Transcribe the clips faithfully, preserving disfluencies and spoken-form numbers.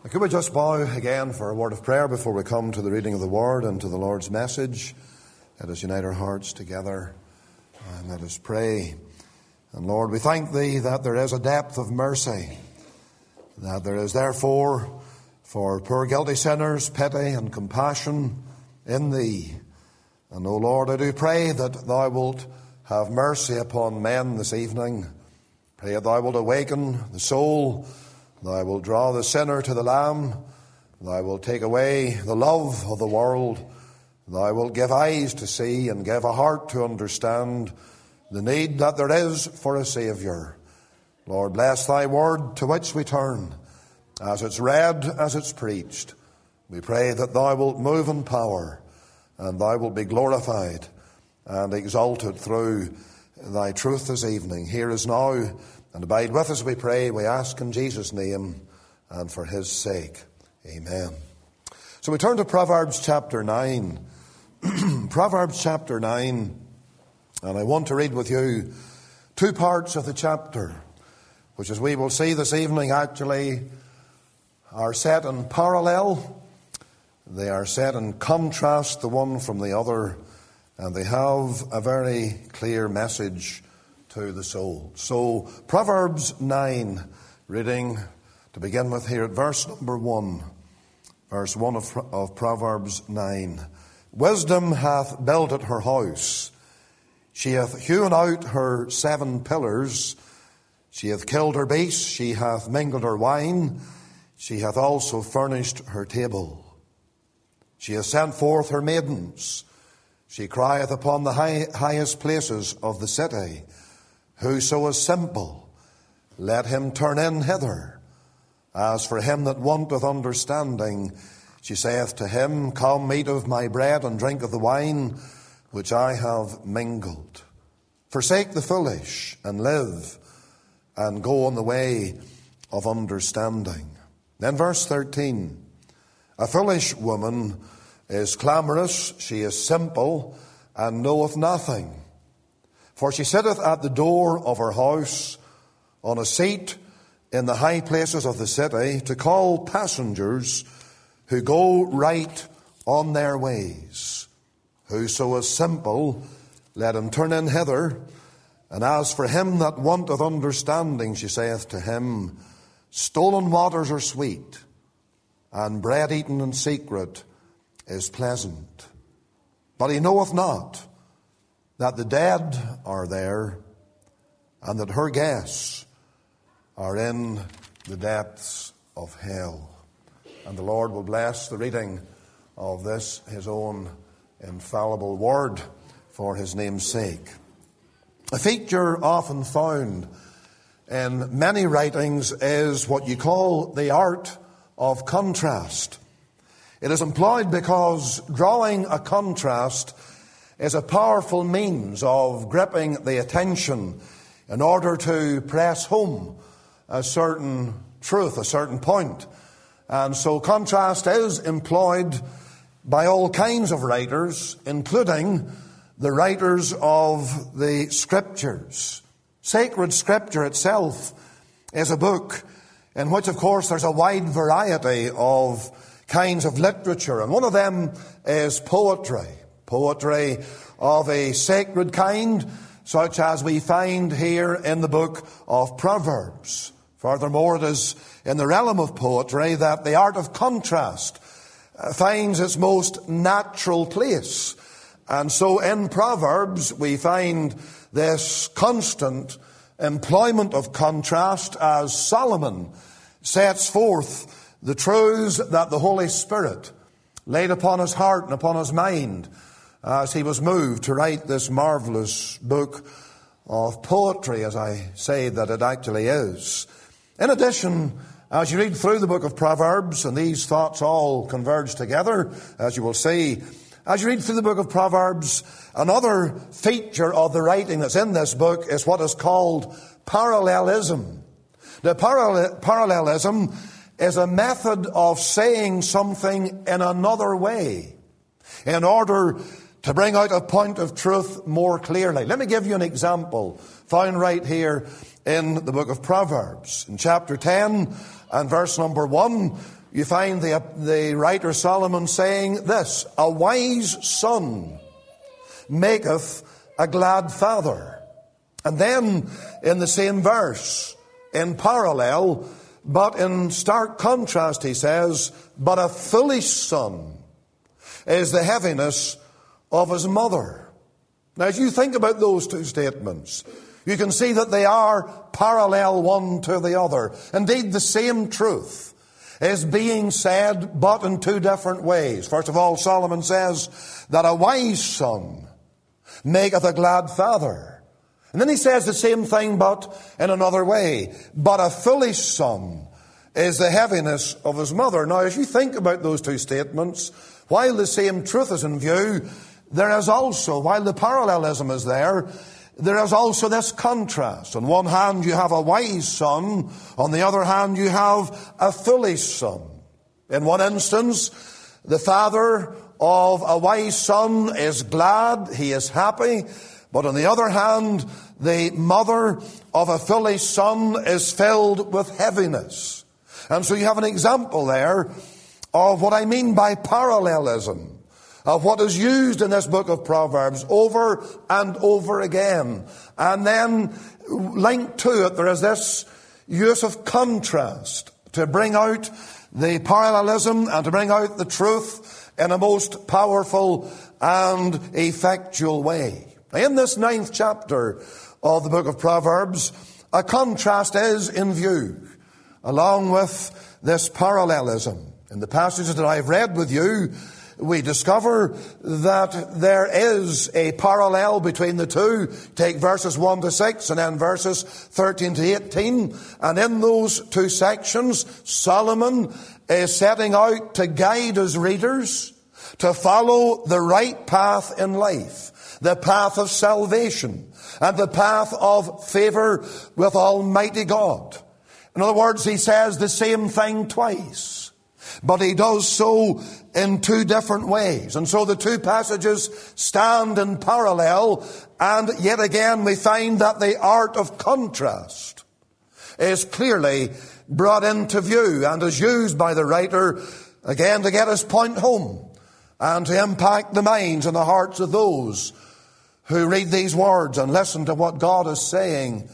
Could we just bow again for a word of prayer before we come to the reading of the Word and to the Lord's message? Let us unite our hearts together and let us pray. And Lord, we thank Thee that there is a depth of mercy, that there is therefore for poor guilty sinners pity and compassion in Thee. And, O Lord, I do pray that Thou wilt have mercy upon men this evening. Pray that Thou wilt awaken the soul. Thou wilt draw the sinner to the Lamb. Thou wilt take away the love of the world. Thou wilt give eyes to see and give a heart to understand the need that there is for a Saviour. Lord, bless Thy word to which we turn, as it's read, as it's preached. We pray that Thou wilt move in power and Thou wilt be glorified and exalted through Thy truth this evening. Here is now. And abide with us, we pray, we ask in Jesus' name and for His sake. Amen. So we turn to Proverbs chapter nine. Proverbs chapter nine. And I want to read with you two parts of the chapter, which, as we will see this evening, actually are set in parallel. They are set in contrast, the one from the other, and they have a very clear message to the soul. So, Proverbs nine, reading to begin with here at verse number one. Verse one of, of Proverbs nine. Wisdom hath builded her house. She hath hewn out her seven pillars. She hath killed her beasts. She hath mingled her wine. She hath also furnished her table. She hath sent forth her maidens. She crieth upon the high, highest places of the city. Whoso is simple, let him turn in hither. As for him that wanteth understanding, she saith to him, Come, eat of my bread, and drink of the wine which I have mingled. Forsake the foolish, and live, and go on the way of understanding. Then verse thirteen. A foolish woman is clamorous, she is simple, and knoweth nothing. For she sitteth at the door of her house, on a seat in the high places of the city, to call passengers who go right on their ways. Whoso is simple, let him turn in hither. And as for him that wanteth understanding, she saith to him, Stolen waters are sweet, and bread eaten in secret is pleasant. But he knoweth not that the dead are there, and that her guests are in the depths of hell. And the Lord will bless the reading of this, His own infallible word, for His name's sake. A feature often found in many writings is what you call the art of contrast. It is employed because drawing a contrast is a powerful means of gripping the attention in order to press home a certain truth, a certain point. And so contrast is employed by all kinds of writers, including the writers of the Scriptures. Sacred Scripture itself is a book in which, of course, there's a wide variety of kinds of literature, and one of them is poetry. Poetry of a sacred kind, such as we find here in the book of Proverbs. Furthermore, it is in the realm of poetry that the art of contrast finds its most natural place. And so in Proverbs we find this constant employment of contrast as Solomon sets forth the truths that the Holy Spirit laid upon his heart and upon his mind as he was moved to write this marvelous book of poetry, as I say that it actually is. In addition, as you read through the book of Proverbs, and these thoughts all converge together, as you will see, as you read through the book of Proverbs, another feature of the writing that's in this book is what is called parallelism. The parallel, parallelism is a method of saying something in another way in order to bring out a point of truth more clearly. Let me give you an example found right here in the book of Proverbs. In chapter ten and verse number one, you find the, the writer Solomon saying this: a wise son maketh a glad father. And then in the same verse, in parallel, but in stark contrast, he says, but a foolish son is the heaviness of his mother. Now, as you think about those two statements, you can see that they are parallel one to the other. Indeed, the same truth is being said, but in two different ways. First of all, Solomon says that a wise son maketh a glad father. And then he says the same thing, but in another way. But a foolish son is the heaviness of his mother. Now, as you think about those two statements, while the same truth is in view, there is also, while the parallelism is there, there is also this contrast. On one hand, you have a wise son. On the other hand, you have a foolish son. In one instance, the father of a wise son is glad, he is happy. But on the other hand, the mother of a foolish son is filled with heaviness. And so you have an example there of what I mean by parallelism, of what is used in this book of Proverbs over and over again. And then linked to it, there is this use of contrast to bring out the parallelism and to bring out the truth in a most powerful and effectual way. In this ninth chapter of the book of Proverbs, a contrast is in view, along with this parallelism. In the passages that I've read with you, we discover that there is a parallel between the two. Take verses one to six and then verses thirteen to eighteen. And in those two sections, Solomon is setting out to guide his readers to follow the right path in life, the path of salvation and the path of favor with Almighty God. In other words, he says the same thing twice, but he does so in two different ways. And so the two passages stand in parallel, and yet again we find that the art of contrast is clearly brought into view and is used by the writer again to get his point home and to impact the minds and the hearts of those who read these words and listen to what God is saying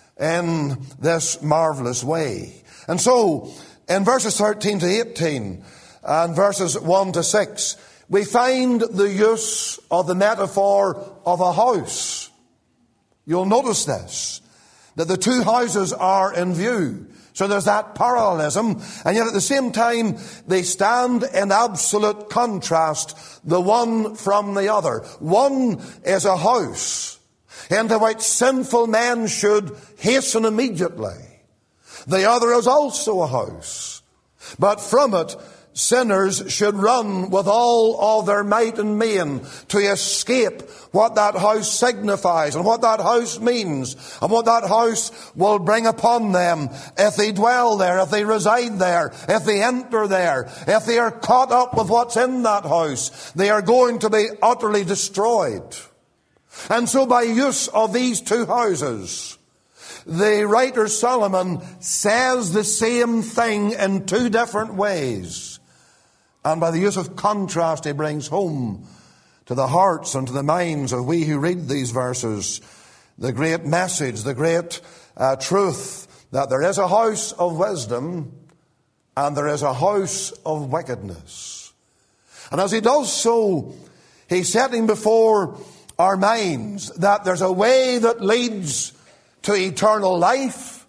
in this marvelous way. And so, in verses thirteen to eighteen and verses one to six, we find the use of the metaphor of a house. You'll notice this, that the two houses are in view. So there's that parallelism, and yet at the same time they stand in absolute contrast, the one from the other. One is a house into which sinful men should hasten immediately. The other is also a house, but from it sinners should run with all of their might and main to escape what that house signifies and what that house means and what that house will bring upon them if they dwell there, if they reside there, if they enter there, if they are caught up with what's in that house. They are going to be utterly destroyed. And so by use of these two houses, the writer Solomon says the same thing in two different ways. And by the use of contrast, he brings home to the hearts and to the minds of we who read these verses the great message, the great uh, truth that there is a house of wisdom and there is a house of wickedness. And as he does so, he's setting before our minds that there's a way that leads to eternal life,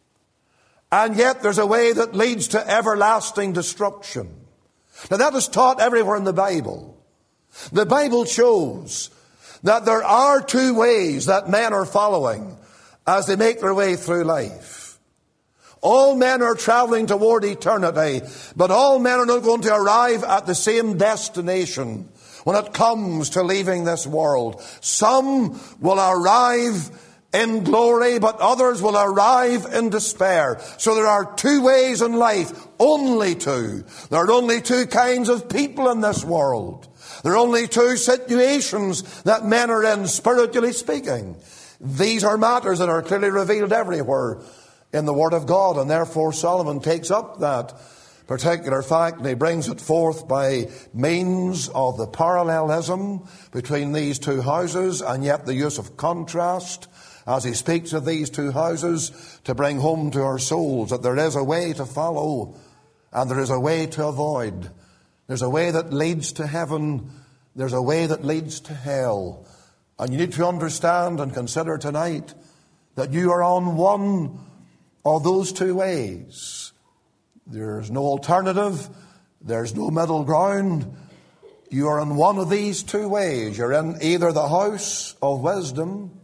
and yet there's a way that leads to everlasting destruction. Now that is taught everywhere in the Bible. The Bible shows that there are two ways that men are following as they make their way through life. All men are traveling toward eternity, but all men are not going to arrive at the same destination when it comes to leaving this world. Some will arrive in glory, but others will arrive in despair. So there are two ways in life, only two. There are only two kinds of people in this world. There are only two situations that men are in, spiritually speaking. These are matters that are clearly revealed everywhere in the Word of God, and therefore Solomon takes up that particular fact, and he brings it forth by means of the parallelism between these two houses, and yet the use of contrast as he speaks of these two houses to bring home to our souls that there is a way to follow and there is a way to avoid. There's a way that leads to heaven. There's a way that leads to hell. And you need to understand and consider tonight that you are on one of those two ways. There's no alternative. There's no middle ground. You are in one of these two ways. You're in either the house of wisdom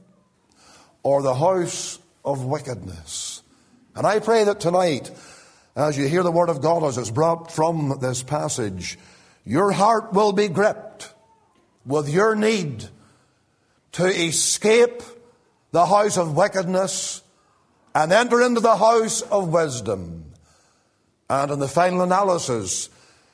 or the house of wickedness. And I pray that tonight, as you hear the word of God as it's brought from this passage, your heart will be gripped with your need to escape the house of wickedness and enter into the house of wisdom. And in the final analysis,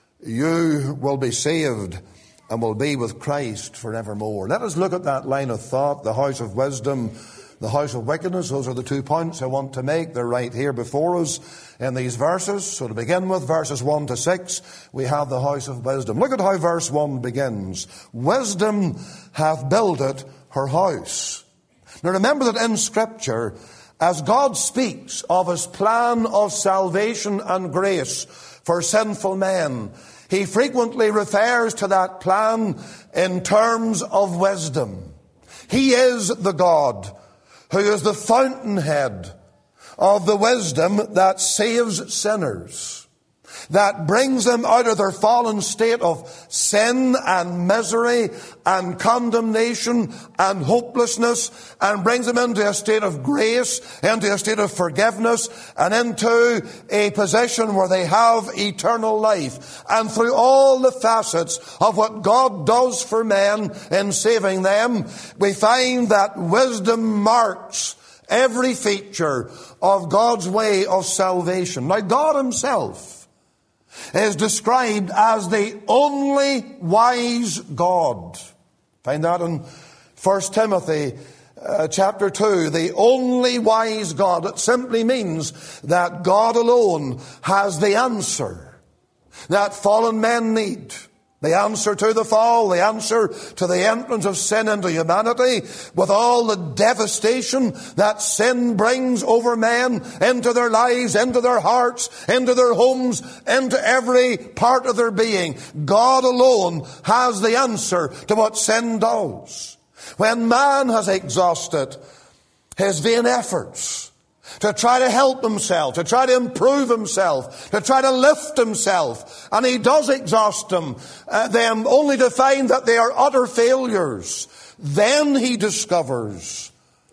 you will be saved and will be with Christ forevermore. Let us look at that line of thought, the house of wisdom, the house of wickedness. Those are the two points I want to make. They're right here before us in these verses. So to begin with, verses one to six, we have the house of wisdom. Look at how verse one begins. Wisdom hath builded her house. Now remember that in Scripture, as God speaks of his plan of salvation and grace for sinful men, he frequently refers to that plan in terms of wisdom. He is the God who is the fountainhead of the wisdom that saves sinners, that brings them out of their fallen state of sin and misery and condemnation and hopelessness, and brings them into a state of grace, into a state of forgiveness, and into a position where they have eternal life. And through all the facets of what God does for men in saving them, we find that wisdom marks every feature of God's way of salvation. Now, God himself is described as the only wise God. Find that in First Timothy uh, chapter two. The only wise God. It simply means that God alone has the answer that fallen men need. The answer to the fall, the answer to the entrance of sin into humanity, with all the devastation that sin brings over men, into their lives, into their hearts, into their homes, into every part of their being. God alone has the answer to what sin does. When man has exhausted his vain efforts to try to help himself, to try to improve himself, to try to lift himself, and he does exhaust them, uh, them only to find that they are utter failures, then he discovers,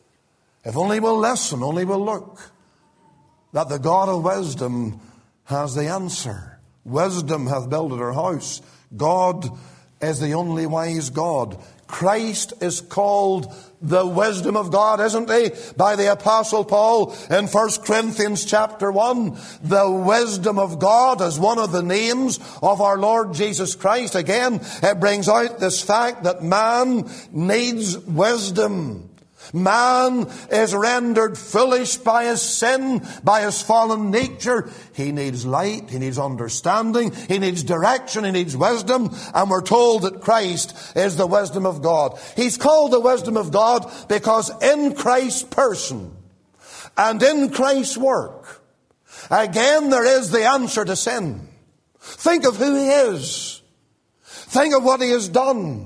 if only we'll listen, only we'll look, that the God of wisdom has the answer. Wisdom hath builded her house. God is the only wise God. Christ is called the wisdom of God, isn't he? By the Apostle Paul in First Corinthians chapter one. The wisdom of God is one of the names of our Lord Jesus Christ. Again, it brings out this fact that man needs wisdom. Man is rendered foolish by his sin, by his fallen nature. He needs light, he needs understanding, he needs direction, he needs wisdom. And we're told that Christ is the wisdom of God. He's called the wisdom of God because in Christ's person and in Christ's work, again, there is the answer to sin. Think of who he is. Think of what he has done.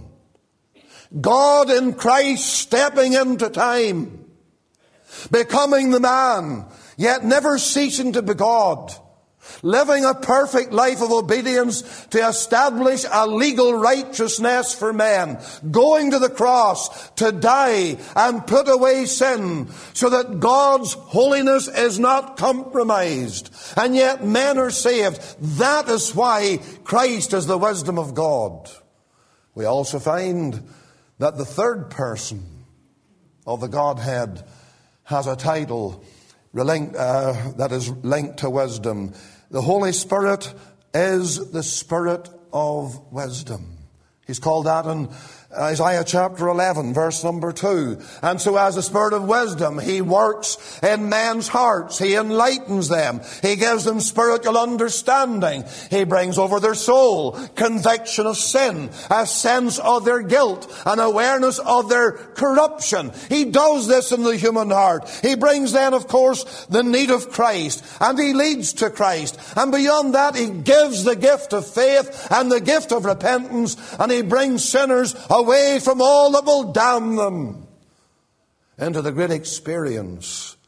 God in Christ stepping into time, becoming the man, yet never ceasing to be God, living a perfect life of obedience to establish a legal righteousness for men, going to the cross to die and put away sin so that God's holiness is not compromised, and yet men are saved. That is why Christ is the wisdom of God. We also find that the third person of the Godhead has a title linked, uh, that is linked to wisdom. The Holy Spirit is the Spirit of wisdom. He's called that in Isaiah chapter eleven, verse number two. And so as the Spirit of wisdom, He works in men's hearts. He enlightens them. He gives them spiritual understanding. He brings over their soul conviction of sin, a sense of their guilt, an awareness of their corruption. He does this in the human heart. He brings then, of course, the need of Christ, and He leads to Christ. And beyond that, He gives the gift of faith and the gift of repentance, and He brings sinners away from all that will damn them into the great experience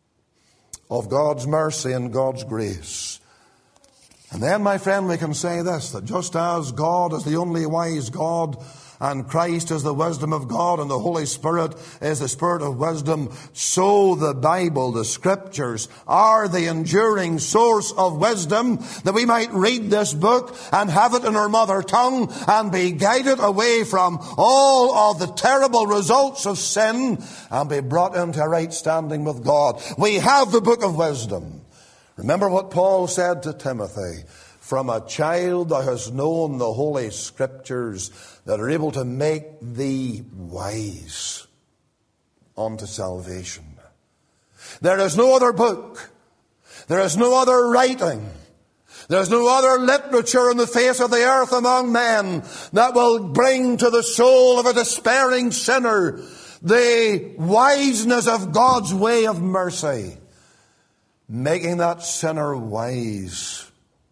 of God's mercy and God's grace. And then, my friend, we can say this, that just as God is the only wise God, and Christ is the wisdom of God, and the Holy Spirit is the Spirit of wisdom, so the Bible, the Scriptures, are the enduring source of wisdom, that we might read this book and have it in our mother tongue and be guided away from all of the terrible results of sin and be brought into a right standing with God. We have the book of wisdom. Remember what Paul said to Timothy, "From a child thou hast known the Holy Scriptures that are able to make thee wise unto salvation." There is no other book. There is no other writing. There is no other literature on the face of the earth among men that will bring to the soul of a despairing sinner the wiseness of God's way of mercy, making that sinner wise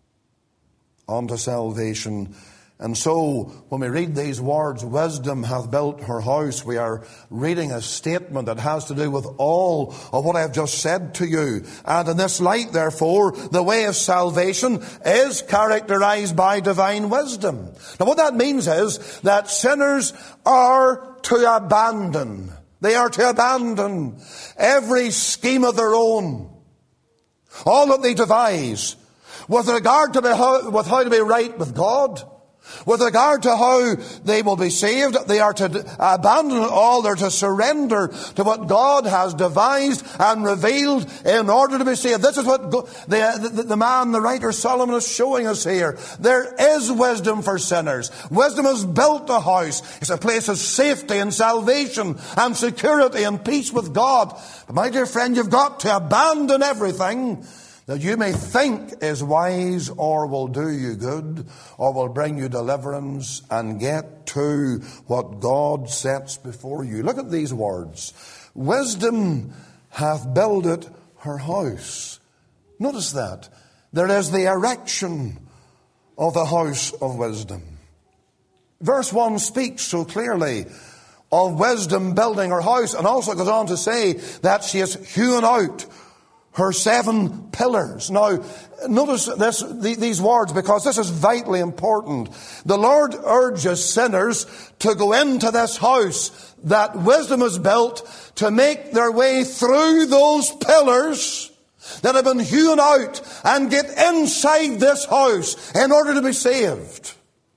unto salvation. And so, when we read these words, wisdom hath built her house, we are reading a statement that has to do with all of what I have just said to you. And in this light, therefore, the way of salvation is characterized by divine wisdom. Now, what that means is that sinners are to abandon. They are to abandon every scheme of their own, all that they devise, with regard to be how, with how to be right with God, with regard to how they will be saved. They are to abandon it all. They're to surrender to what God has devised and revealed in order to be saved. This is what the, the, the man, the writer Solomon, is showing us here. There is wisdom for sinners. Wisdom has built a house. It's a place of safety and salvation and security and peace with God. But my dear friend, you've got to abandon everything that you may think is wise or will do you good or will bring you deliverance, and get to what God sets before you. Look at these words. Wisdom hath builded her house. Notice that. There is the erection of the house of wisdom. Verse one speaks so clearly of wisdom building her house, and also goes on to say that she has hewn out her seven pillars. Now, notice this, these words, because this is vitally important. The Lord urges sinners to go into this house that wisdom has built, to make their way through those pillars that have been hewn out and get inside this house in order to be saved.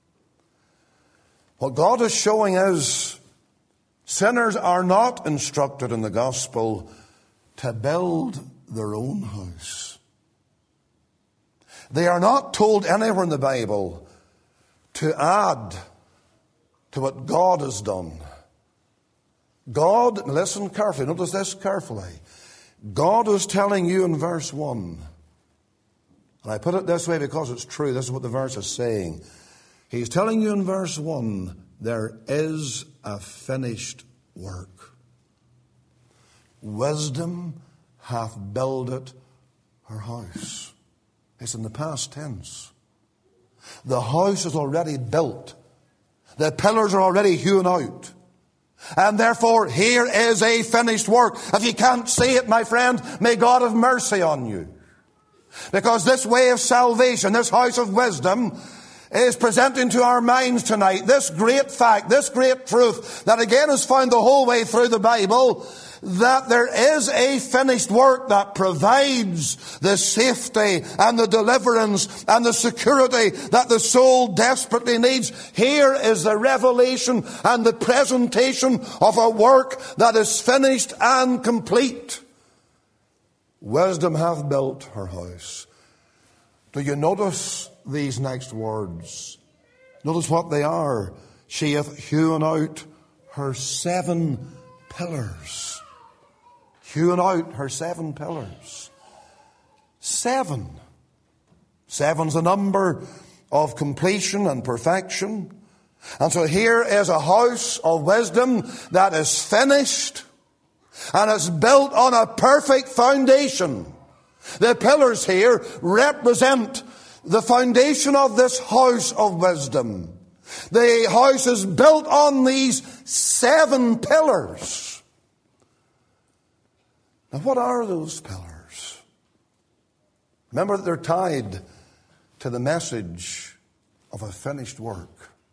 What God is showing is sinners are not instructed in the gospel to build their own house. They are not told anywhere in the Bible to add to what God has done. God, listen carefully, notice this carefully. God is telling you in verse one, and I put it this way because it's true, this is what the verse is saying. He's telling you in verse one, there is a finished work. Wisdom hath builded her house. It's in the past tense. The house is already built. The pillars are already hewn out. And therefore, here is a finished work. If you can't see it, my friend, may God have mercy on you. Because this way of salvation, this house of wisdom, is presenting to our minds tonight this great fact, this great truth, that again is found the whole way through the Bible, that there is a finished work that provides the safety and the deliverance and the security that the soul desperately needs. Here is the revelation and the presentation of a work that is finished and complete. Wisdom hath built her house. Do you notice these next words? Notice what they are. she hath hewn out her seven pillars. Hewn out her seven pillars. Seven. Seven's a number of completion and perfection. And so here is a house of wisdom that is finished and is built on a perfect foundation. The pillars here represent the foundation of this house of wisdom. The house is built on these seven pillars. Now, what are those pillars? Remember that they're tied to the message of a finished work.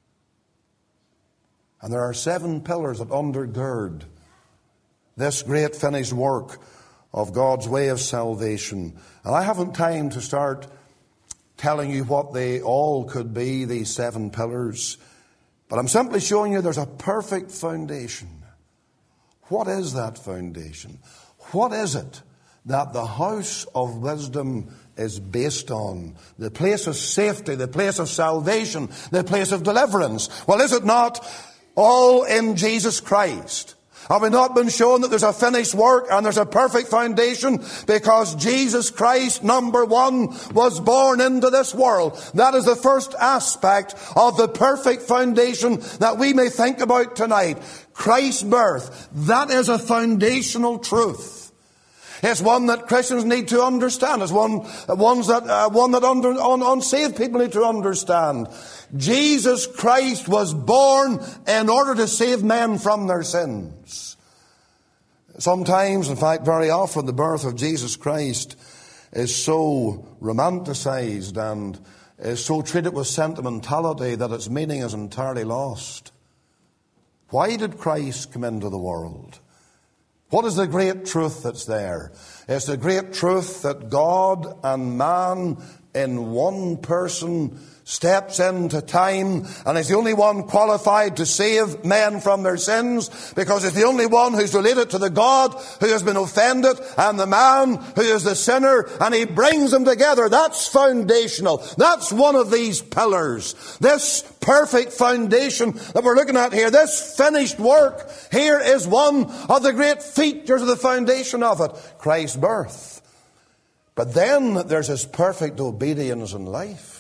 And there are seven pillars that undergird this great finished work of God's way of salvation. And I haven't time to start telling you what they all could be, these seven pillars. But I'm simply showing you there's a perfect foundation. What is that foundation? What is it that the house of wisdom is based on? The place of safety, the place of salvation, the place of deliverance. Well, is it not all in Jesus Christ? Have we not been shown that there's a finished work and there's a perfect foundation? Because Jesus Christ, number one, was born into this world. That is the first aspect of the perfect foundation that we may think about tonight. Christ's birth. That is a foundational truth. It's one that Christians need to understand. It's one, ones that, uh, one that under, un, unsaved people need to understand. Jesus Christ was born in order to save men from their sins. Sometimes, in fact, very often, the birth of Jesus Christ is so romanticized and is so treated with sentimentality that its meaning is entirely lost. Why did Christ come into the world? What is the great truth that's there? It's the great truth that God and man in one person steps into time and is the only one qualified to save men from their sins, because it's the only one who's related to the God who has been offended and the man who is the sinner, and he brings them together. That's foundational. That's one of these pillars. This perfect foundation that we're looking at here, this finished work, here is one of the great features of the foundation of it, Christ's birth. But then there's his perfect obedience in life.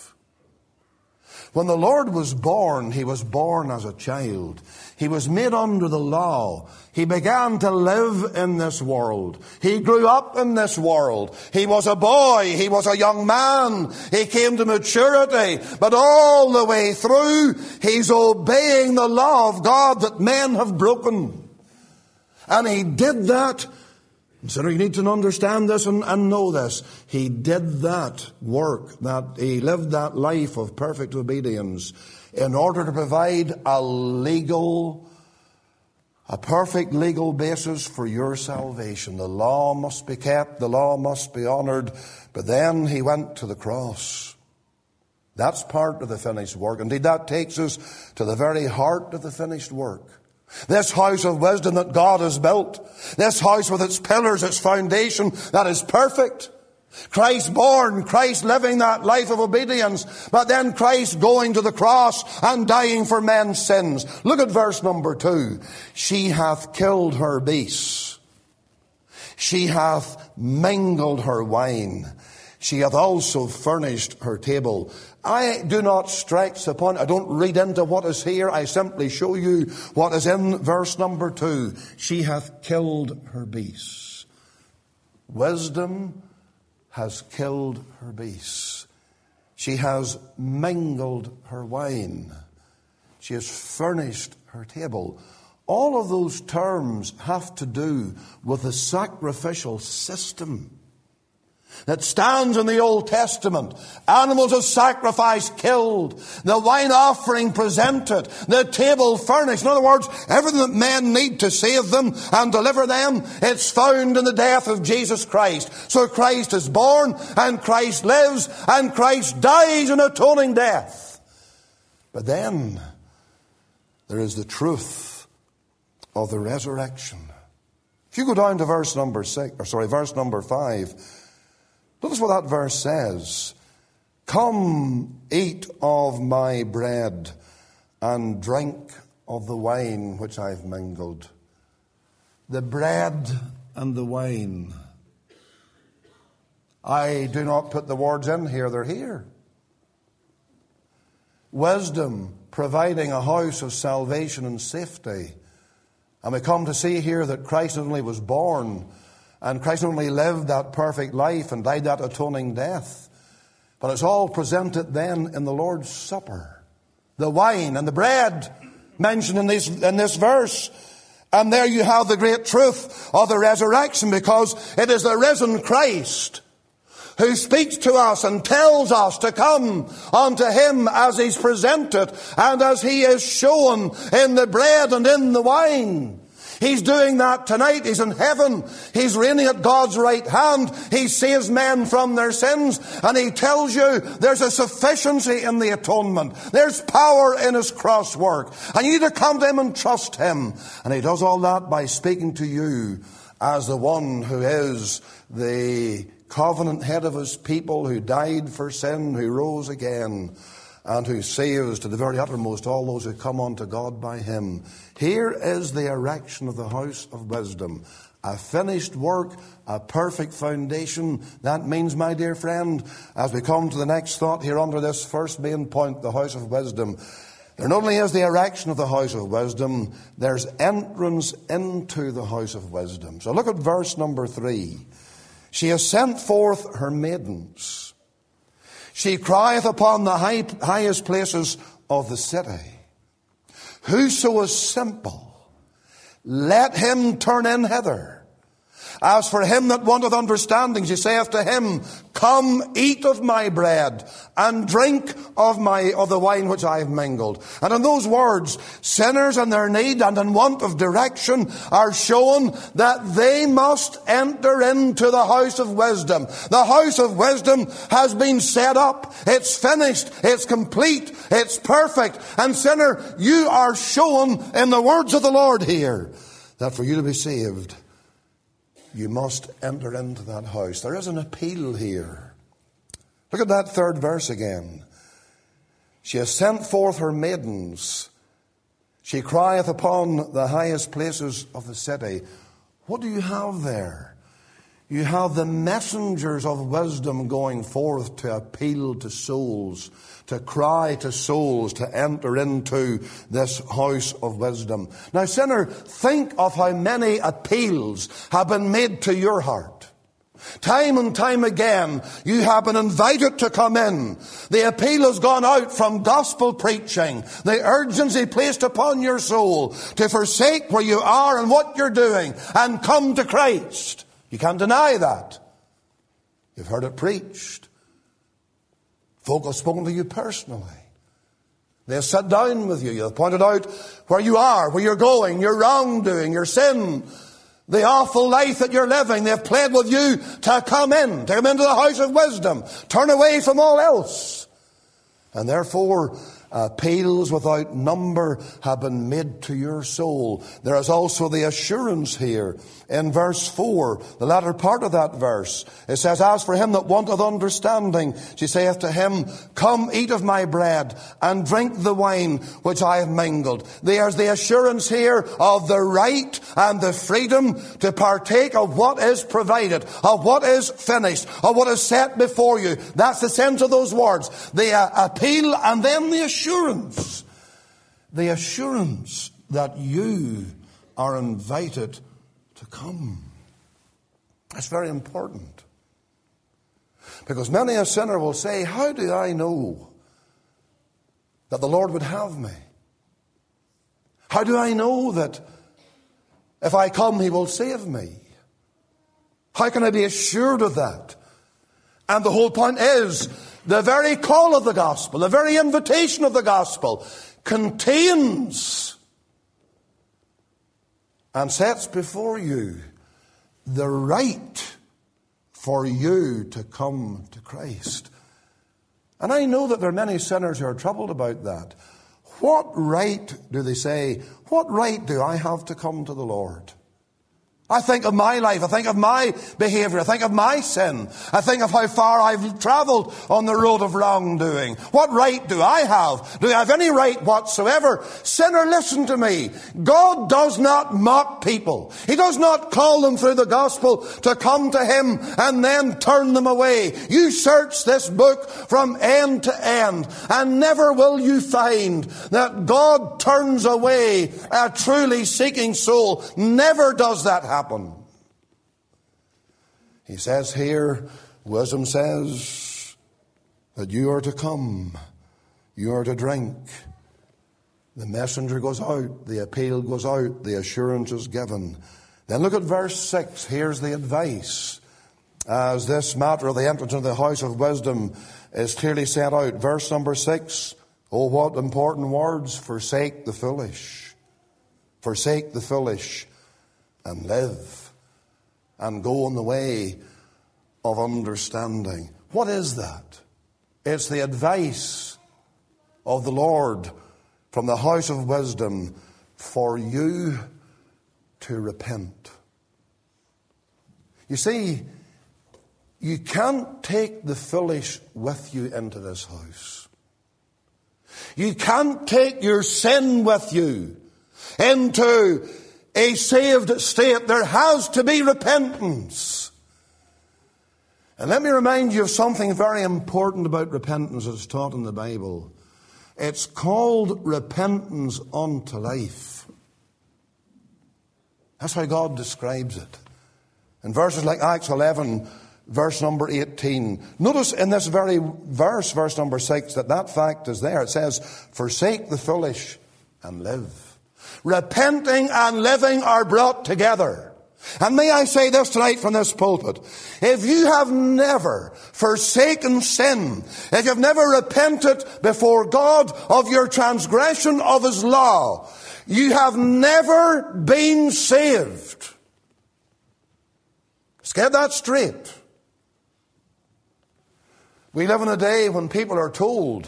When the Lord was born, he was born as a child. He was made under the law. He began to live in this world. He grew up in this world. He was a boy. He was a young man. He came to maturity. But all the way through, he's obeying the law of God that men have broken. And he did that. So you need to understand this and, and know this. He did that work, that he lived that life of perfect obedience in order to provide a legal, a perfect legal basis for your salvation. The law must be kept, the law must be honored, but then he went to the cross. That's part of the finished work. Indeed, that takes us to the very heart of the finished work. This house of wisdom that God has built, this house with its pillars, its foundation that is perfect. Christ born, Christ living that life of obedience, but then Christ going to the cross and dying for men's sins. Look at verse number two. She hath killed her beasts. She hath mingled her wine. She hath also furnished her table. I do not stretch the point. I don't read into what is here. I simply show you what is in verse number two. She hath killed her beasts. Wisdom has killed her beasts. She has mingled her wine. She has furnished her table. All of those terms have to do with the sacrificial system that stands in the Old Testament. Animals of sacrifice killed, the wine offering presented, the table furnished. In other words, everything that men need to save them and deliver them, it's found in the death of Jesus Christ. So Christ is born, and Christ lives, and Christ dies an atoning death. But then there is the truth of the resurrection. If you go down to verse number six, or sorry, verse number five, notice what that verse says. Come, eat of my bread, and drink of the wine which I've mingled. The bread and the wine. I do not put the words in here, they're here. Wisdom providing a house of salvation and safety. And we come to see here that Christ not only was born, and Christ not only lived that perfect life and died that atoning death, but it's all presented then in the Lord's Supper. The wine and the bread mentioned in this, in this verse. And there you have the great truth of the resurrection, because it is the risen Christ who speaks to us and tells us to come unto him as he's presented and as he is shown in the bread and in the wine. He's doing that tonight. He's in heaven. He's reigning at God's right hand. He saves men from their sins. And he tells you there's a sufficiency in the atonement. There's power in his cross work. And you need to come to him and trust him. And he does all that by speaking to you as the one who is the covenant head of his people, who died for sin, who rose again, and who saves to the very uttermost all those who come unto God by him. Here is the erection of the house of wisdom. A finished work, a perfect foundation. That means, my dear friend, as we come to the next thought here under this first main point, the house of wisdom, there not only is the erection of the house of wisdom, there's entrance into the house of wisdom. So look at verse number three. She has sent forth her maidens. She crieth upon the high, highest places of the city. Whoso is simple, let him turn in hither. As for him that wanteth understanding, she saith to him, come eat of my bread and drink of my of the wine which I have mingled. And in those words, sinners in their need and in want of direction are shown that they must enter into the house of wisdom. The house of wisdom has been set up. It's finished. It's complete. It's perfect. And sinner, you are shown in the words of the Lord here that for you to be saved, you must enter into that house. There is an appeal here. Look at that third verse again. She has sent forth her maidens. She crieth upon the highest places of the city. What do you have there? You have the messengers of wisdom going forth to appeal to souls, to cry to souls to enter into this house of wisdom. Now, sinner, think of how many appeals have been made to your heart. Time and time again, you have been invited to come in. The appeal has gone out from gospel preaching, the urgency placed upon your soul to forsake where you are and what you're doing and come to Christ. You can't deny that. You've heard it preached. Folk have spoken to you personally. They have sat down with you. You've pointed out where you are, where you're going, your wrongdoing, your sin, the awful life that you're living. They've pled with you to come in, to come into the house of wisdom. Turn away from all else. And therefore, appeals without number have been made to your soul. There is also the assurance here in verse four, the latter part of that verse. It says, as for him that wanteth understanding, she saith to him, come eat of my bread and drink the wine which I have mingled. There's the assurance here of the right and the freedom to partake of what is provided, of what is finished, of what is set before you. That's the sense of those words. The uh, appeal and then the assurance. Assurance, the assurance that you are invited to come. That's very important. Because many a sinner will say, how do I know that the Lord would have me? How do I know that if I come, he will save me? How can I be assured of that? And the whole point is, the very call of the gospel, the very invitation of the gospel contains and sets before you the right for you to come to Christ. And I know that there are many sinners who are troubled about that. What right, do they say, what right do I have to come to the Lord? I think of my life. I think of my behavior. I think of my sin. I think of how far I've traveled on the road of wrongdoing. What right do I have? Do I have any right whatsoever? Sinner, listen to me. God does not mock people. He does not call them through the gospel to come to Him and then turn them away. You search this book from end to end, and never will you find that God turns away a truly seeking soul. Never does that happen. Happen. He says here, wisdom says that you are to come, you are to drink. The messenger goes out, the appeal goes out, the assurance is given. Then look at verse six. Here's the advice. As this matter of the entrance into the house of wisdom is clearly set out. Verse number six. Oh, what important words. Forsake the foolish. Forsake the foolish. And live and go on the way of understanding. What is that? It's the advice of the Lord from the house of wisdom for you to repent. You see, you can't take the foolish with you into this house. You can't take your sin with you into a saved state. There has to be repentance. And let me remind you of something very important about repentance as taught in the Bible. It's called repentance unto life. That's how God describes it. In verses like Acts eleven, verse number eighteen. Notice in this very verse, verse number six, that that fact is there. It says, forsake the foolish and live. Repenting and living are brought together. And may I say this tonight from this pulpit. If you have never forsaken sin, if you've never repented before God of your transgression of His law, you have never been saved. Let's get that straight. We live in a day when people are told,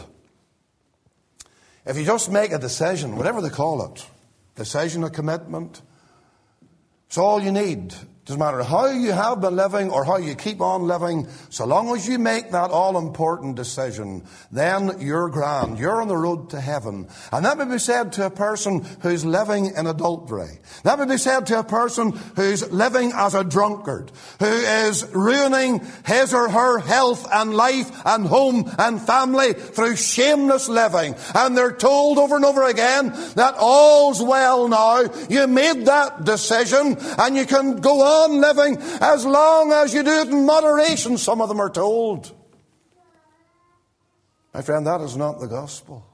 if you just make a decision, whatever they call it, decision or commitment, it's all you need. Doesn't matter how you have been living or how you keep on living, so long as you make that all-important decision, then you're grand. You're on the road to heaven. And that may be said to a person who's living in adultery. That may be said to a person who's living as a drunkard, who is ruining his or her health and life and home and family through shameless living. And they're told over and over again that all's well now. You made that decision and you can go on on living as long as you do it in moderation, some of them are told. My friend, that is not the gospel.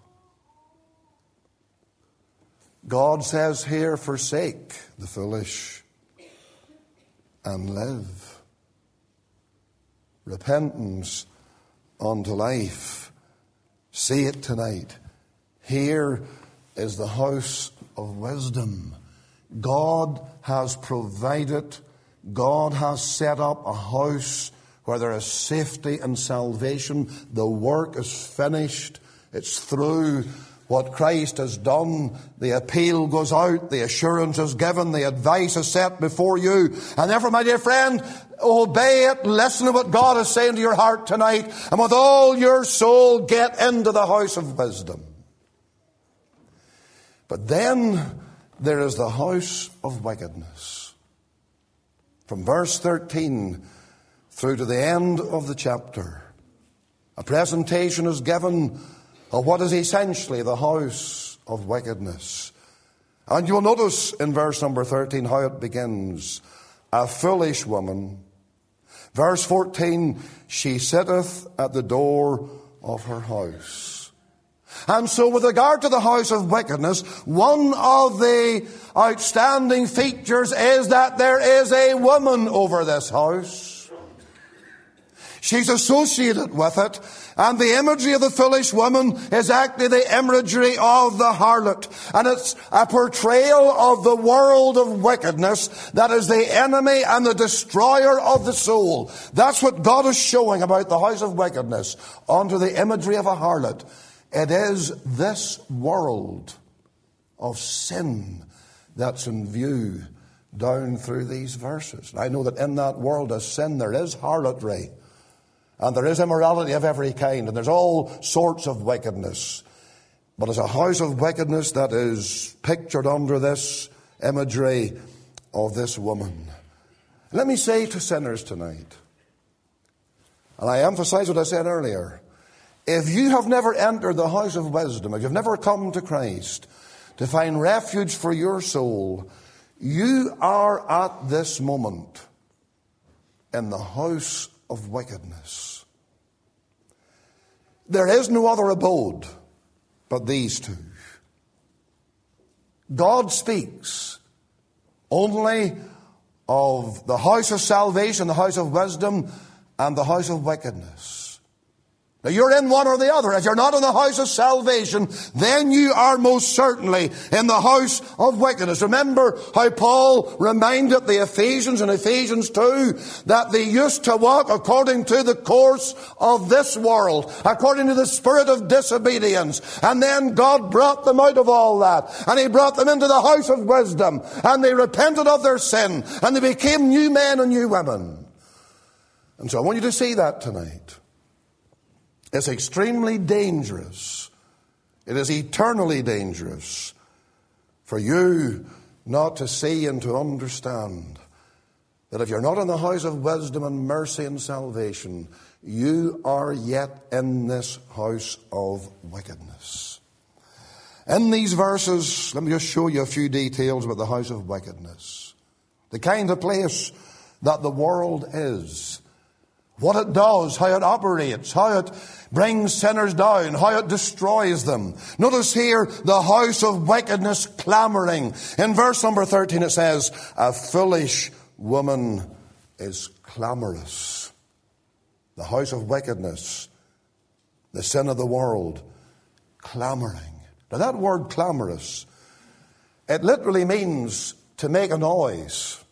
God says here, forsake the foolish and live. Repentance unto life. See it tonight. Here is the house of wisdom. God has provided, God has set up a house where there is safety and salvation. The work is finished. It's through. What Christ has done, the appeal goes out, the assurance is given, the advice is set before you. And therefore, my dear friend, obey it, listen to what God is saying to your heart tonight, and with all your soul get into the house of wisdom. But then there is the house of wickedness. From verse thirteen through to the end of the chapter, a presentation is given of what is essentially the house of wickedness. And you'll notice in verse number thirteen how it begins. A foolish woman. Verse fourteen, she sitteth at the door of her house. And so with regard to the house of wickedness, one of the outstanding features is that there is a woman over this house. She's associated with it. And the imagery of the foolish woman is actually the imagery of the harlot. And it's a portrayal of the world of wickedness that is the enemy and the destroyer of the soul. That's what God is showing about the house of wickedness onto the imagery of a harlot. It is this world of sin that's in view down through these verses. And I know that in that world of sin there is harlotry, and there is immorality of every kind, and there's all sorts of wickedness. But it's a house of wickedness that is pictured under this imagery of this woman. Let me say to sinners tonight, and I emphasize what I said earlier, if you have never entered the house of wisdom, if you've never come to Christ to find refuge for your soul, you are at this moment in the house of wickedness. There is no other abode but these two. God speaks only of the house of salvation, the house of wisdom, and the house of wickedness. Now you're in one or the other. If you're not in the house of salvation, then you are most certainly in the house of wickedness. Remember how Paul reminded the Ephesians in Ephesians two that they used to walk according to the course of this world, according to the spirit of disobedience. And then God brought them out of all that. And He brought them into the house of wisdom. And they repented of their sin. And they became new men and new women. And so I want you to see that tonight. It's extremely dangerous. It is eternally dangerous for you not to see and to understand that if you're not in the house of wisdom and mercy and salvation, you are yet in this house of wickedness. In these verses, let me just show you a few details about the house of wickedness. The kind of place that the world is. What it does, how it operates, how it brings sinners down, how it destroys them. Notice here the house of wickedness clamoring. In verse number thirteen it says, a foolish woman is clamorous. The house of wickedness, the sin of the world, clamoring. Now that word clamorous, it literally means to make a noise,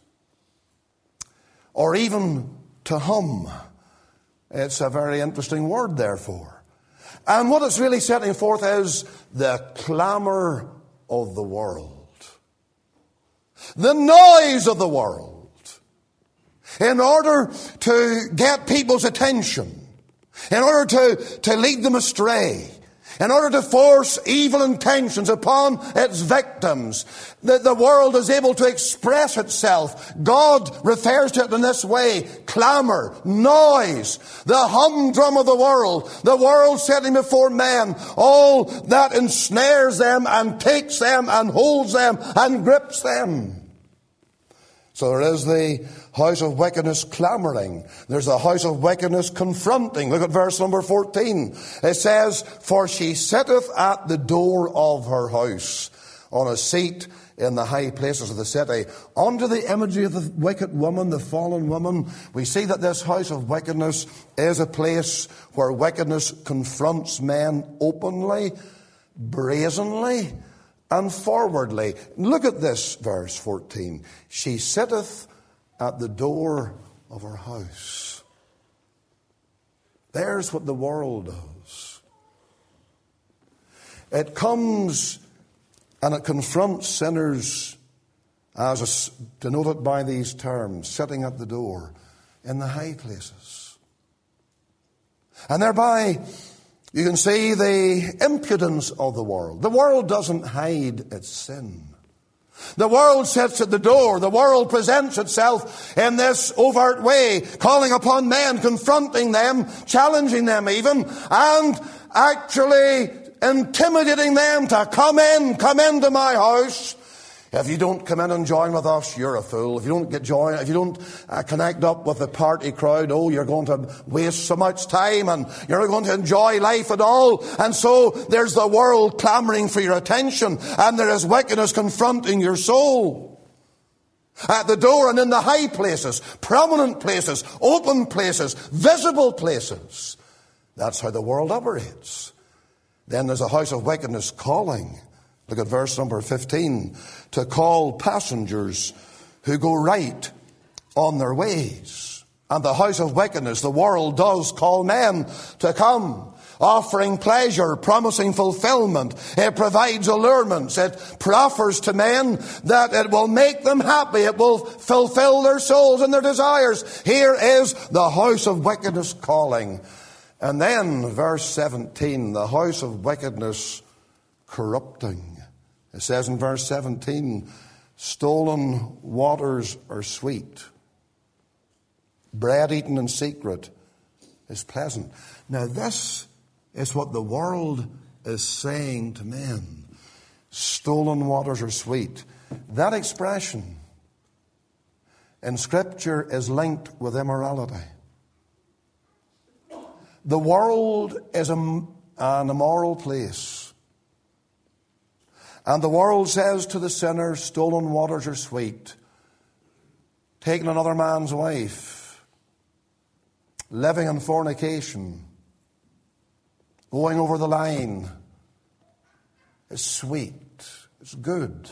or even to hum. It's a very interesting word, therefore. And what it's really setting forth is the clamor of the world. The noise of the world. In order to get people's attention. In order to, to lead them astray. In order to force evil intentions upon its victims, that the world is able to express itself. God refers to it in this way: clamor, noise, the humdrum of the world, the world setting before men all that ensnares them and takes them and holds them and grips them. So there is the house of wickedness clamoring. There's the house of wickedness confronting. Look at verse number fourteen. It says, for she sitteth at the door of her house, on a seat in the high places of the city. Under the imagery of the wicked woman, the fallen woman, we see that this house of wickedness is a place where wickedness confronts men openly, brazenly, and forwardly. Look at this verse fourteen. She sitteth at the door of her house. There's what the world does. It comes and it confronts sinners, as is denoted by these terms, sitting at the door in the high places. And thereby you can see the impudence of the world. The world doesn't hide its sin. The world sits at the door. The world presents itself in this overt way, calling upon men, confronting them, challenging them even, and actually intimidating them to come in, come into my house. If you don't come in and join with us, you're a fool. If you don't get join, if you don't uh, connect up with the party crowd, oh, you're going to waste so much time and you're not going to enjoy life at all. And so there's the world clamoring for your attention, and there is wickedness confronting your soul. At the door and in the high places, prominent places, open places, visible places. That's how the world operates. Then there's a house of wickedness calling. Look at verse number fifteen. To call passengers who go right on their ways. And the house of wickedness, the world does call men to come. offering pleasure, promising fulfillment. It provides allurements. It proffers to men that it will make them happy. It will fulfill their souls and their desires. Here is the house of wickedness calling. And then verse seventeen, the house of wickedness corrupting. It says in verse seventeen, stolen waters are sweet. Bread eaten in secret is pleasant. Now this is what the world is saying to men. Stolen waters are sweet. That expression in Scripture is linked with immorality. The world is a, an immoral place. And the world says to the sinner, stolen waters are sweet. Taking another man's wife, living in fornication, going over the line is sweet. It's good.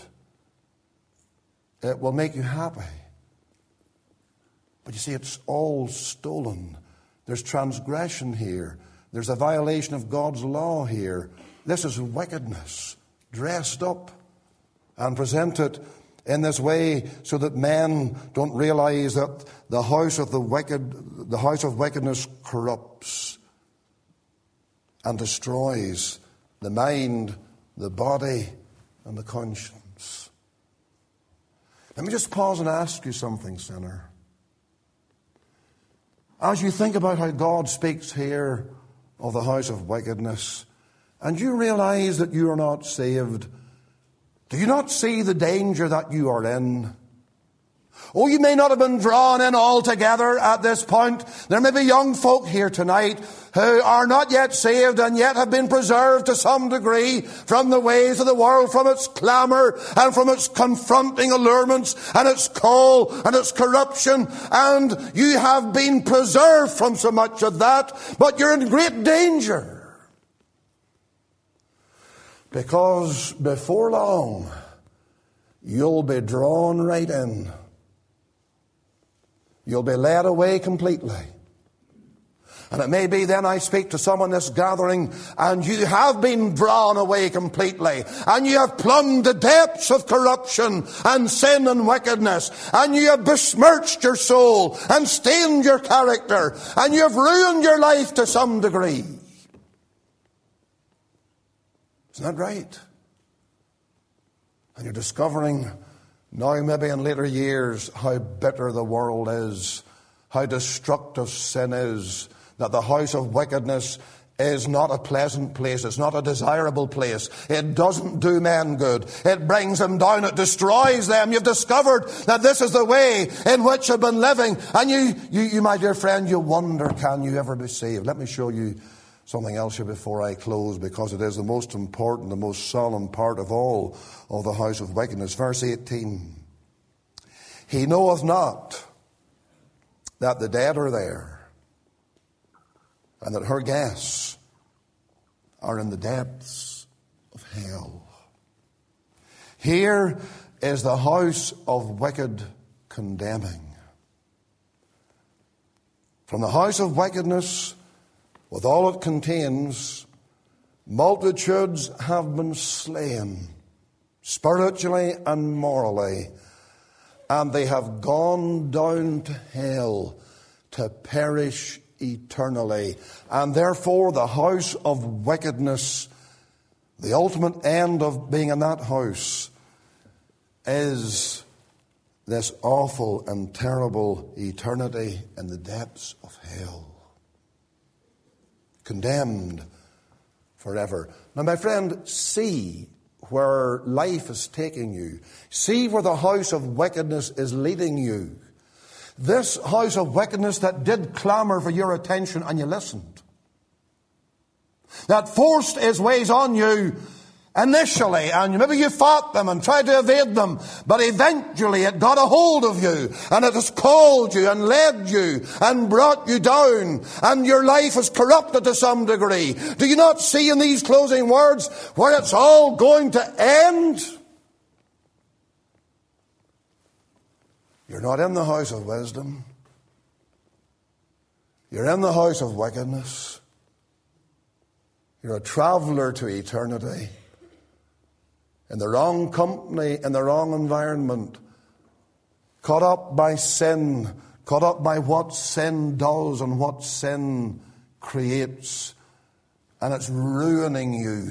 It will make you happy. But you see, it's all stolen. There's transgression here. There's a violation of God's law here. This is wickedness dressed up and presented in this way so that men don't realize that the house of the wicked, the house of wickedness corrupts and destroys the mind, the body, and the conscience. Let me just pause and ask you something, sinner. As you think about how God speaks here of the house of wickedness, and you realize that you are not saved, do you not see the danger that you are in? Oh, you may not have been drawn in altogether at this point. There may be young folk here tonight who are not yet saved and yet have been preserved to some degree from the ways of the world, from its clamour and from its confronting allurements and its call and its corruption. And you have been preserved from so much of that, but you're in great danger. Because before long, you'll be drawn right in. You'll be led away completely. And it may be then I speak to someone in this gathering and you have been drawn away completely and you have plumbed the depths of corruption and sin and wickedness and you have besmirched your soul and stained your character and you have ruined your life to some degree. Isn't that right? And you're discovering now, maybe in later years, how bitter the world is, how destructive sin is, that the house of wickedness is not a pleasant place. It's not a desirable place. It doesn't do men good. It brings them down. It destroys them. You've discovered that this is the way in which you've been living. And you, you, you my dear friend, you wonder, can you ever be saved? Let me show you something else here before I close, because it is the most important, the most solemn part of all of the house of wickedness. Verse eighteen. He knoweth not that the dead are there, and that her guests are in the depths of hell. Here is the house of wicked condemning. From the house of wickedness, with all it contains, multitudes have been slain, spiritually and morally, and they have gone down to hell to perish eternally. And therefore the house of wickedness, the ultimate end of being in that house, is this awful and terrible eternity in the depths of hell. Condemned forever. Now, my friend, see where life is taking you. See where the house of wickedness is leading you. This house of wickedness that did clamour for your attention and you listened. That forced his ways on you initially, and maybe you fought them and tried to evade them, but eventually it got a hold of you, and it has called you and led you and brought you down, and your life is corrupted to some degree. Do you not see in these closing words where it's all going to end? You're not in the house of wisdom. You're in the house of wickedness. You're a traveller to eternity. In the wrong company, in the wrong environment. Caught up by sin. Caught up by what sin does and what sin creates. And it's ruining you.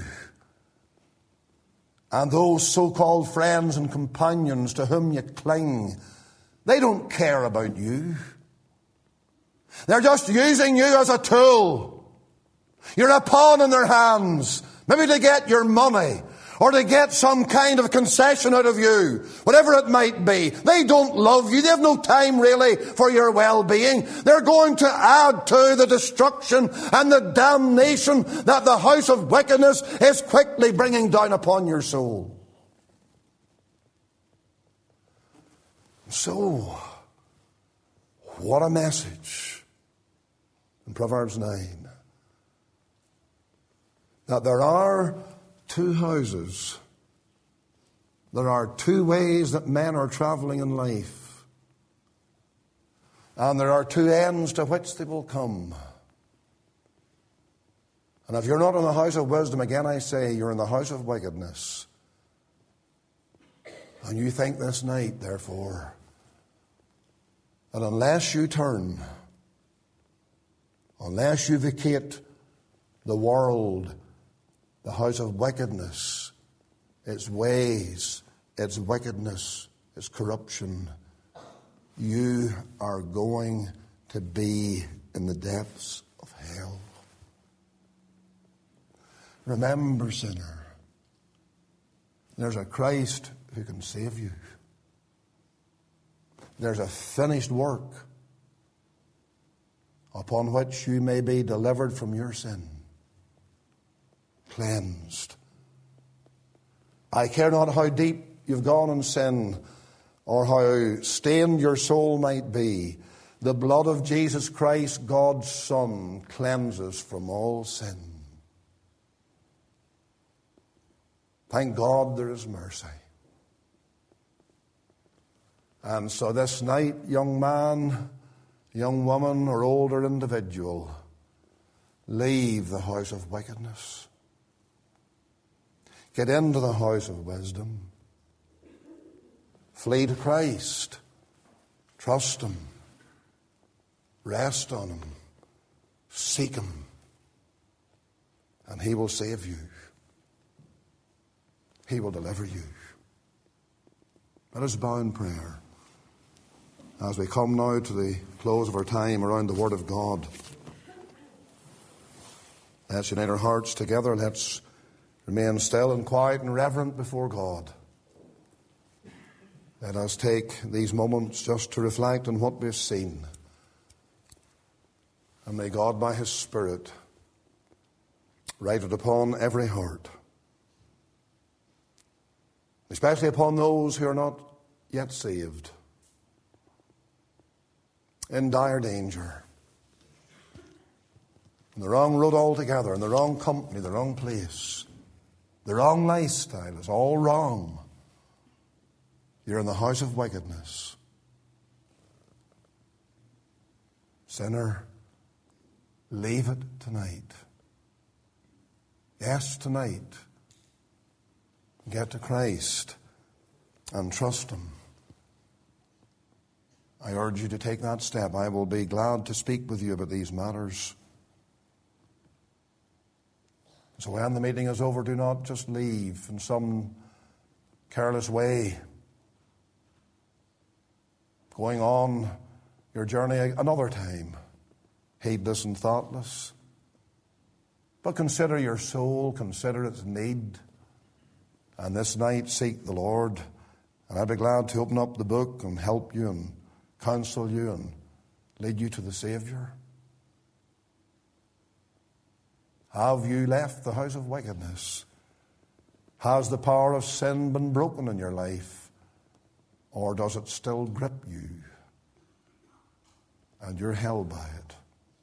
And those so-called friends and companions to whom you cling, they don't care about you. They're just using you as a tool. You're a pawn in their hands, maybe to get your money or to get some kind of concession out of you, whatever it might be. They don't love you. They have no time really for your well-being. They're going to add to the destruction and the damnation that the house of wickedness is quickly bringing down upon your soul. So, what a message in Proverbs nine. That there are two houses. There are two ways that men are travelling in life. And there are two ends to which they will come. And if you're not in the house of wisdom, again I say, you're in the house of wickedness. And you think this night, therefore, that unless you turn, unless you vacate the world, the house of wickedness, its ways, its wickedness, its corruption, you are going to be in the depths of hell. Remember, sinner, there's a Christ who can save you. There's a finished work upon which you may be delivered from your sin. Cleansed. I care not how deep you've gone in sin or how stained your soul might be. The blood of Jesus Christ, God's Son, cleanses from all sin. Thank God there is mercy. And so this night, young man, young woman, or older individual, leave the house of wickedness. Get into the house of wisdom. Flee to Christ. Trust Him. Rest on Him. Seek Him. And He will save you. He will deliver you. Let us bow in prayer as we come now to the close of our time around the Word of God. Let's unite our hearts together. Let's remain still and quiet and reverent before God. Let us take these moments just to reflect on what we've seen. And may God, by His Spirit, write it upon every heart, especially upon those who are not yet saved, in dire danger, in the wrong road altogether, in the wrong company, the wrong place, the wrong lifestyle. It's all wrong. You're in the house of wickedness. Sinner, leave it tonight. Yes, tonight. Get to Christ and trust Him. I urge you to take that step. I will be glad to speak with you about these matters. So when the meeting is over, do not just leave in some careless way, going on your journey another time, heedless and thoughtless. But consider your soul, consider its need, and this night seek the Lord. And I'd be glad to open up the book and help you and counsel you and lead you to the Savior. Have you left the house of wickedness? Has the power of sin been broken in your life? Or does it still grip you? And you're held by it.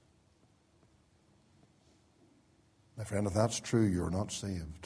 My friend, if that's true, you're not saved.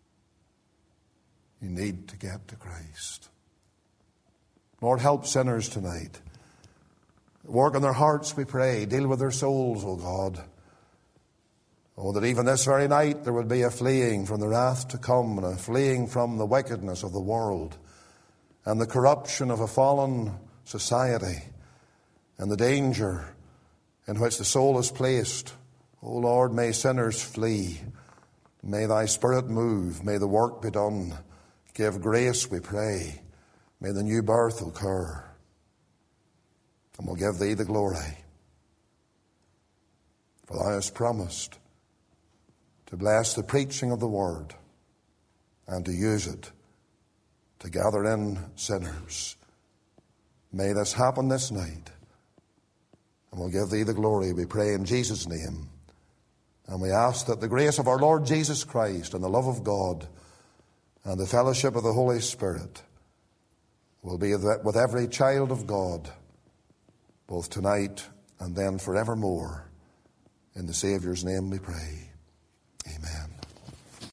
You need to get to Christ. Lord, help sinners tonight. Work on their hearts, we pray. Deal with their souls, O God. Oh, that even this very night there would be a fleeing from the wrath to come, and a fleeing from the wickedness of the world and the corruption of a fallen society and the danger in which the soul is placed. O Lord, may sinners flee. May thy Spirit move. May the work be done. Give grace, we pray. May the new birth occur. And we'll give thee the glory. For thou hast promised to bless the preaching of the word and to use it to gather in sinners. May this happen this night. And we'll give thee the glory, we pray in Jesus' name. And we ask that the grace of our Lord Jesus Christ and the love of God and the fellowship of the Holy Spirit will be with every child of God, both tonight and then forevermore. In the Saviour's name we pray. Amen.